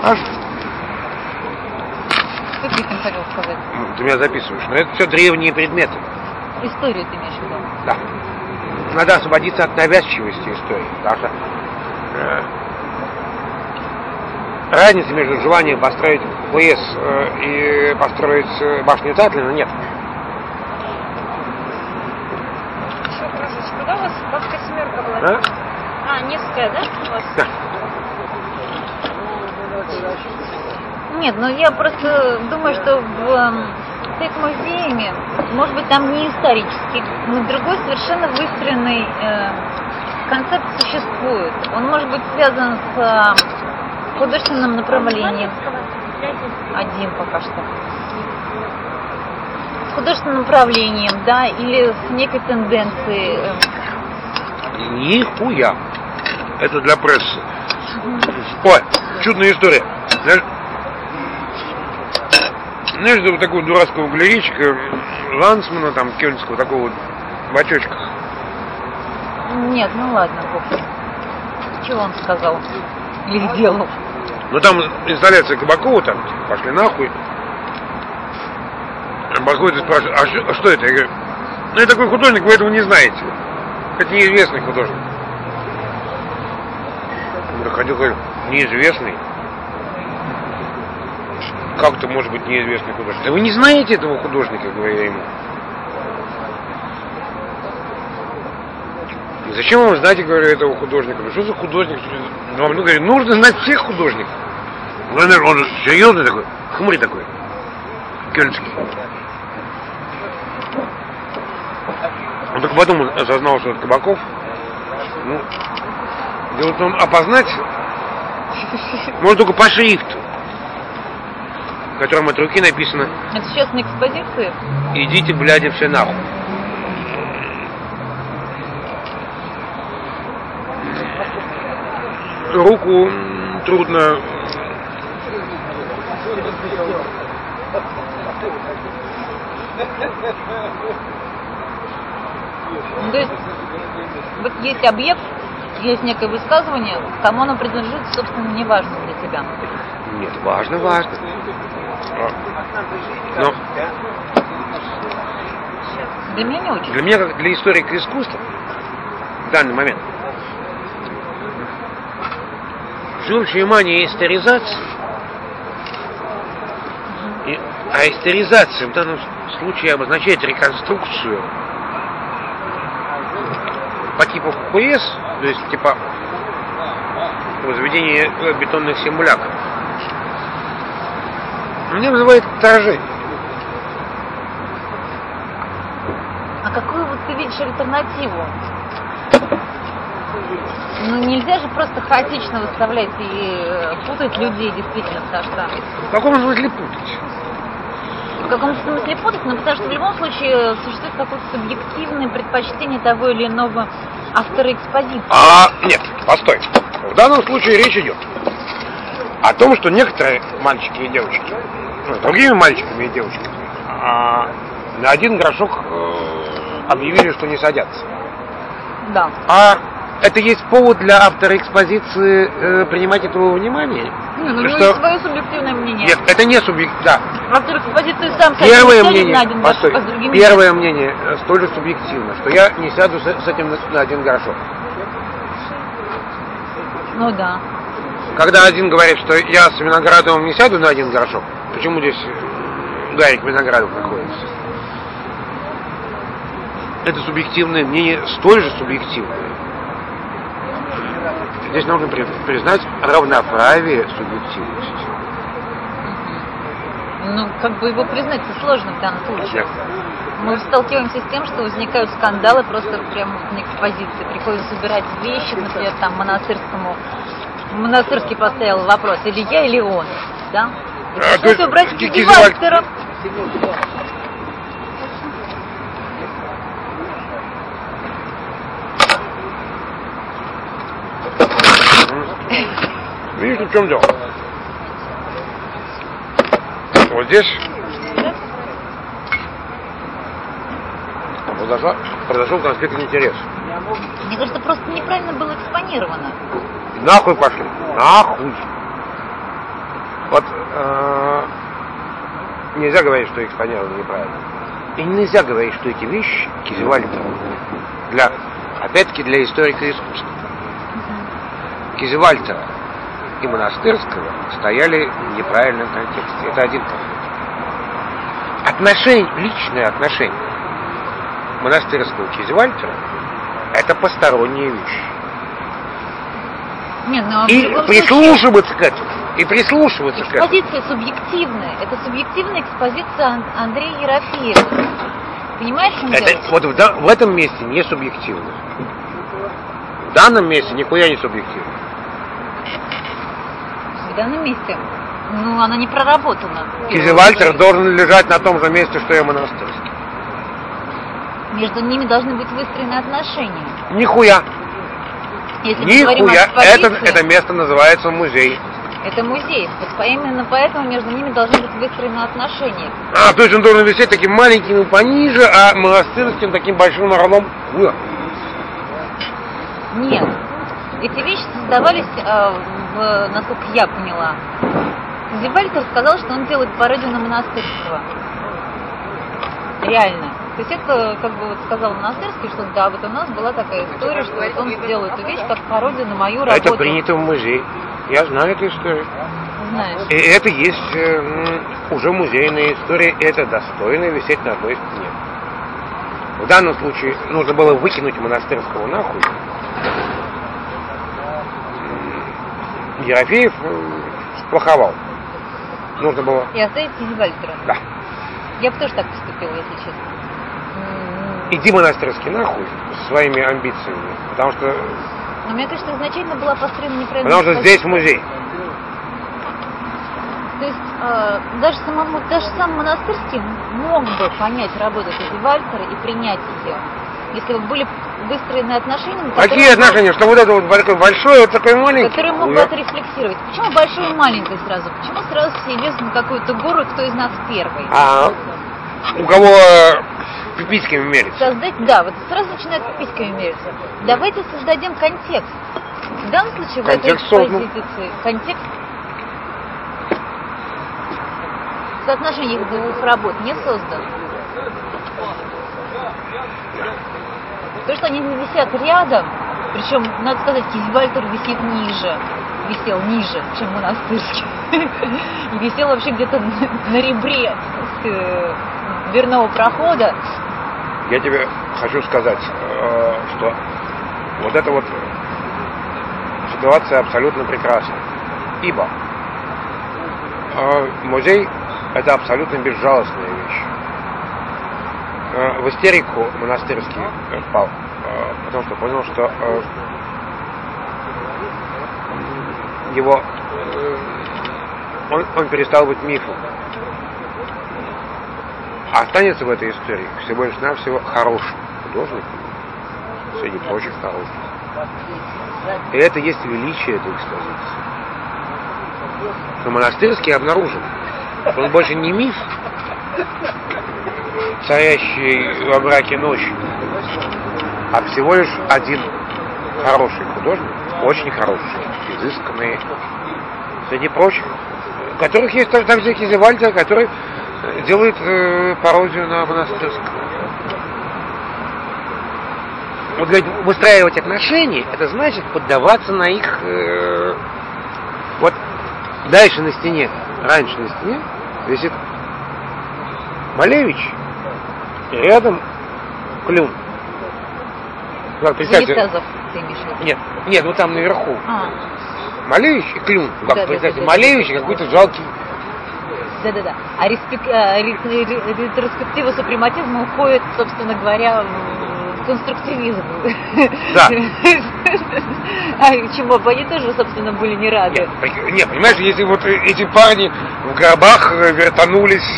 А Что ты этим хотел сказать? ты меня записываешь. Но это все древние предметы. Историю ты имеешь в виду? Да. Надо освободиться от навязчивости истории. Потому что разницы между желанием построить ПС и построить башню Татлина нет. Еще кружечку, да, у вас бабка семерка была? Невская, да? У вас? Да. Нет, ну я просто думаю, что с их музеями, может быть, там не исторический, но другой совершенно выстроенный концепт существует. Он может быть связан с художественным направлением. Один пока что. С художественным направлением, да, или с некой тенденцией. Нихуя. Это для прессы. Ой, чудная история. Знаешь, вот такого дурацкого галерейчика, Лансмана, там, кёльнского, такого вот, в очочках. Нет, ну ладно, Бог. Чего он сказал? Или сделал? Ну там инсталляция Кабакова, там, пошли нахуй. Подходит и спрашивает, а что это? Я говорю, ну я такой художник, вы этого не знаете. Это неизвестный художник. Я ходил, говорю, неизвестный? Как это может быть неизвестный художник? Да вы не знаете этого художника, говорю я ему. Зачем вам знать, говорю, этого художника? Ну что за художник? Ну, говорю, нужно знать всех художников. Он же серьезный такой, хмурый такой, кёльнский. Он только потом осознал, что это Кабаков. Ну, вот он опознать может только по шрифту, в котором от руки написано: это сейчас на экспозиции? Идите, бляди, все нахуй. Руку трудно. Ну, то есть, вот есть объект, есть некое высказывание, кому оно принадлежит, собственно, не важно для тебя. Нет, важно. Но для меня не очень. Для меня, как для историка искусства, в данный момент, всеобщее внимание историзации, а историзация в данном случае обозначает реконструкцию по типу ПС, то есть типа возведение бетонных симулякров, меня вызывает отторжение. А какую вот ты видишь альтернативу? Ну нельзя же просто хаотично выставлять и путать людей, действительно, потому что... В каком смысле путать? В каком смысле путать? Ну потому что в любом случае существует какое-то субъективное предпочтение того или иного автора экспозиции. Нет, постой. В данном случае речь идет о том, что некоторые мальчики и девочки, другими мальчиками и девочками, на один горшок объявили, что не садятся. Да. А это есть повод для автора экспозиции принимать это во внимание? Ну, у него есть свое субъективное мнение. Нет, это не субъективное. Да. Автор экспозиции сам Первое мнение, на один горшок, а с другими первое мнение столь же субъективно, что я не сяду с этим на один горшок. Ну да. Когда один говорит, что я с Виноградовым не сяду на один горшок, почему здесь Гарик Виноградов находится? Это субъективное мнение столь же субъективное. Здесь нужно признать равноправие субъективности. Ну, как бы его признать-то сложно в данном случае. Нет. Мы сталкиваемся с тем, что возникают скандалы просто прямо на экспозиции. Приходится собирать вещи, например, там Монастырский поставил вопрос, или я, или он, да? И пришлось убрать Кизевальтера. Видишь, в чем дело? Вот здесь произошел конфликт интересов. Мне кажется, просто неправильно было экспонировано. Нахуй пошли. Нахуй. нельзя говорить, что экспонировано неправильно. И нельзя говорить, что эти вещи Кизевальтер опять-таки для историка искусства. Кизевальтера и Монастырского стояли в неправильном контексте. Это один контекст. Личные отношения Монастырского и Кизевальтера — это посторонние вещи. Нет, но и прислушиваться к этому. И прислушиваться к этому. Экспозиция субъективная. Это субъективная экспозиция Андрея Ерофеева. Понимаешь, что дело? Вот в этом месте не субъективно. В данном месте нихуя не субъективно. В данном месте? Ну, она не проработана. Кизевальтер должен лежать на том же месте, что и Монастырский. Между ними должны быть выстроены отношения. Нихуя. Если нихуя. Это место называется музей. Это музей. Вот именно поэтому между ними должны быть выстроены отношения. То есть он должен висеть таким маленьким и пониже, а Монастырским таким большим орлом. Нет. Эти вещи создавались, насколько я поняла. Кизевальтер сказал, что он делает пародию на Монастырского. Реально. То есть это, как бы вот сказал Монастырский, что да, вот у нас была такая история, что вот он сделал эту вещь как пародию на мою работу. Это принято в музее. Я знаю эту историю. Знаешь. И это есть уже музейная история, и это достойно висеть на одной стене. В данном случае нужно было выкинуть Монастырского нахуй. Ерофеев сплоховал. Нужно было... И оставить Кизевальтера? Да. Я бы тоже так поступила, если честно. Иди Монастырский нахуй со своими амбициями, потому что... Но мне кажется, изначально была построена неправильная... Потому что здесь музей. То есть даже сам Монастырский мог бы понять работу Кизевальтера и принять ее, если бы были выстроены отношения... Какие отношения? Что вот это вот такое большое, вот такое маленькое? Которые могут отрефлексировать. Почему большое и маленькое сразу? Почему сразу все лезут на какую-то гору, кто из нас первый? У кого пиписьками мерится? Создать, да, вот сразу начинают пиписьками мериться. Давайте создадим контекст. В данном случае контекст в этой экспозиции контекст соотношение их двух работ не создан. То, что они висят рядом, причем, надо сказать, Кизевальтер висел ниже, чем Монастырский. И висел вообще где-то на ребре дверного прохода. Я тебе хочу сказать, что вот эта вот ситуация абсолютно прекрасна. Ибо музей — это абсолютно безжалостная вещь. В истерику Монастырский впал, потому что понял, что он перестал быть мифом. А останется в этой истории всего лишь навсего хороший художник, среди прочих хороших. И это есть величие этой экспозиции. Но Монастырский обнаружил, что он больше не миф, царящий во мраке ночи, а всего лишь один хороший художник, очень хороший, изысканный, среди прочих, у которых есть также Кизевальтер, который делает пародию на Монастырского. Вот говорить, выстраивать отношения, это значит поддаваться на их... Вот дальше на стене, раньше на стене висит Малевич, и рядом Клюн. Унитазов, ты имеешь в виду? Нет, вот там наверху. Малевич и Клюн. Представьте, Малевич и какой-то жалкий. Да-да-да. А ретроспектива супрематизма уходит, собственно говоря, в конструктивизм. Да. Чему бы они тоже, собственно, были не рады. Нет, понимаешь, если вот эти парни в гробах вертанулись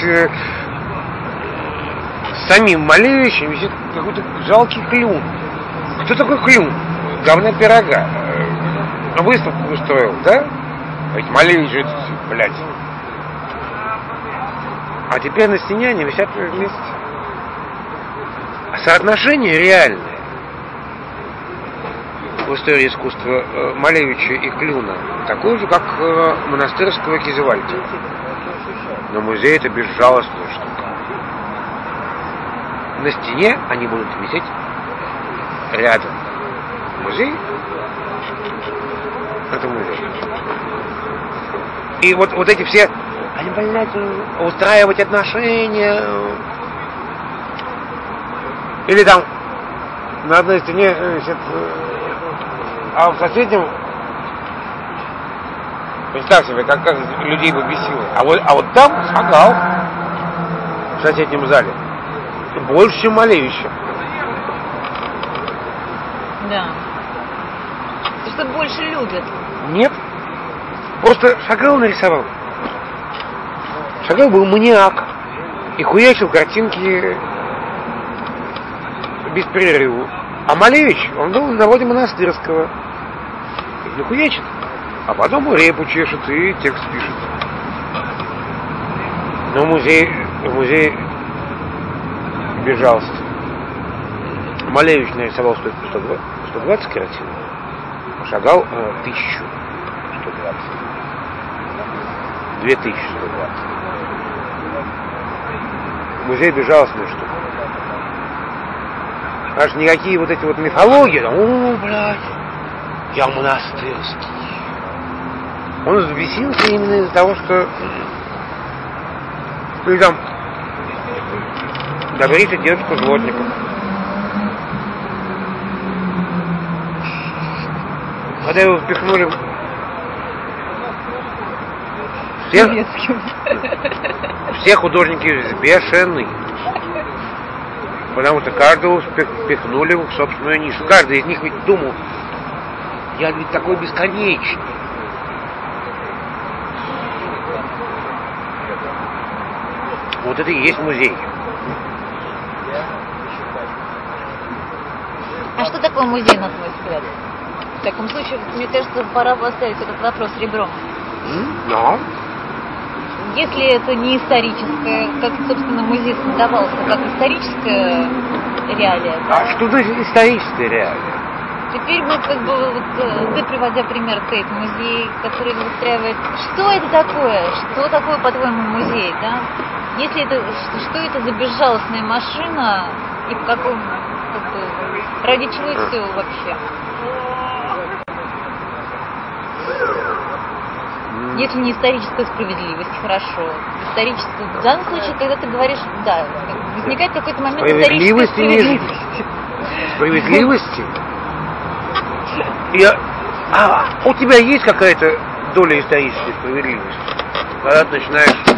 с самим Малевичем, висит какой-то жалкий Клюн. Кто такой Клюн? Говна пирога. Выставку устроил, да? Ведь Малевич же, блядь. А теперь на стене они висят вместе. Соотношение реальное в истории искусства Малевича и Клюна такое же, как Монастырского и Кизевальтера. Но музей это безжалостная штука. На стене они будут висеть рядом. Музей это музей. И вот эти все, они, блядь, устраивать отношения. Или там на одной стене, значит, а в соседнем, представь себе, как людей бы бесило. А вот там Шагал в соседнем зале больше, чем Малевича. Да. Потому что больше любят. Нет. Просто Шагал нарисовал. Шагал был маниак и хуячил картинки без перерыва. А Малевич, он был на заводе Монастырского. И хуячит. А потом репу чешет и текст пишет. Но музей безжалостен. Малевич нарисовал 120 картин, а Шагал 1120. 2120. Музей безжалостная штука. Аж никакие вот эти вот мифологии, там, блядь, я монастырский. Он взбесился именно из-за того, что ты там добрите дедушку Злотников. Когда его впихнули все художники взбешены. Потому что каждого впихнули в собственную нишу. Каждый из них ведь думал, я ведь такой бесконечный. Вот это и есть музей. А что такое музей, на твой взгляд? В таком случае, мне кажется, пора поставить этот вопрос ребром. Но. Если это не историческое, как, собственно, музей создавался, как историческая реалия. А что значит историческая реалия? Теперь мы как бы, вот, ты, приводя пример Тейт-музей, который выстраивает, что это такое? Что такое, по-твоему, музей, да? Если это, что это за безжалостная машина и в каком, как бы, ради чего это все вообще? Если не историческая справедливость, хорошо. Историческая, в данном случае, когда ты говоришь, да, возникает какой-то момент исторической справедливости. Справедливости? У тебя есть какая-то доля исторической справедливости? Когда ты начинаешь